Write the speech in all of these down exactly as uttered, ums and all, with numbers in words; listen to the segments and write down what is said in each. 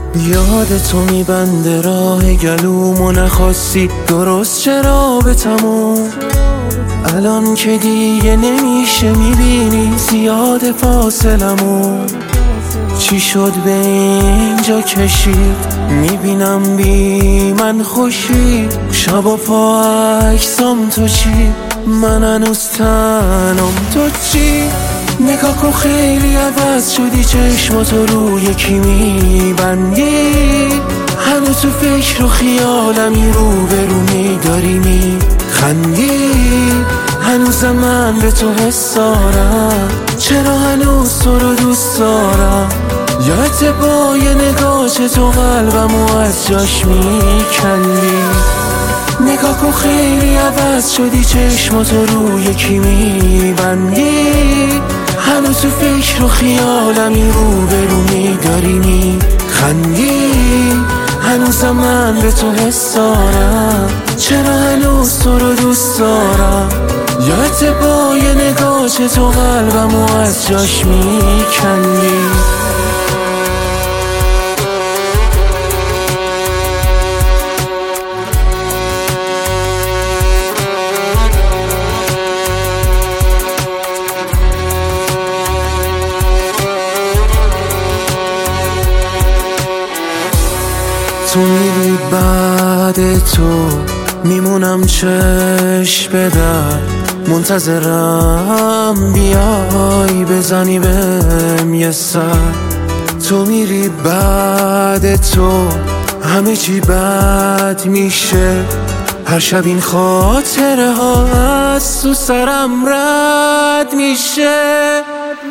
یاد تو میبنده راه گلومو نخواستی درست چرا به تموم. الان که دیگه نمیشه میبینی زیاد فاصلمون. چی شد به اینجا کشید میبینم بی من خوشی. شب و پا عکسام تو چی من هنوز تنم تو چی. نگاه کن خیلی عوض شدی چشماتو رو یکی میبندی. هنوز تو فکر و خیالمی رو برو میداری میخندی. هنوزم من به تو حس دارم چرا هنوز تو رو دوست دارم. یادت با یه نگاهت تو قلبمو از جاش میکندی. نگاه کن خیلی عوض شدی چشماتو رو یکی میبندی. هنوز تو فکر و خیالمی رو برو میداری میخندی. هنوزم من به تو حس دارم چرا هنوز تو رو دوست دارم. یادت با یه نگاهت تو قلبمو از جاش میکندی. تو میری بعد تو میمونم چشم به در. منتظرم بیای بزنی بهم یه سر. تو میری بعد تو همه چی بد میشه. هر شب این خاطره ها از تو سرم رد میشه.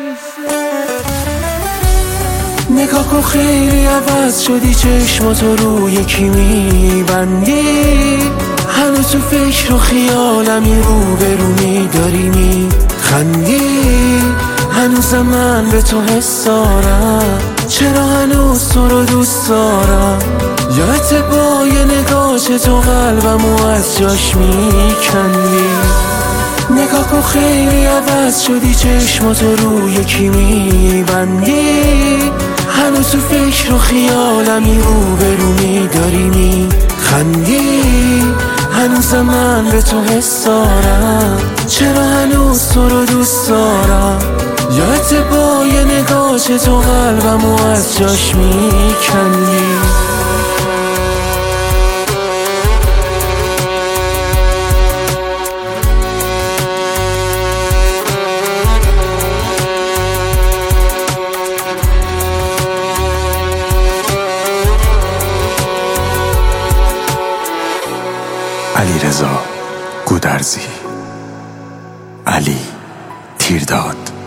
نگاه کن خیلی عوض شدی چشماتو رو یکی میبندی. هنوز تو فکر و خیالمی رو برو میداری میخندی. هنوزم من به تو حس دارم چرا هنوز تو رو دوست دارم. یادت با یه نگاهت تو قلبمو از جاش میکندی. نگاه کن خیلی عوض شدی چشماتو رو یکی میبندی. هنوز تو فکر و خیالمی رو برو میداری میخندی. هنوزم من به تو حس دارم چرا هنوز تو رو دوست دارم. یادت با یه نگاهت تو قلبمو از جاش میکندی. علیرضا گودرزی. علی تیرداد.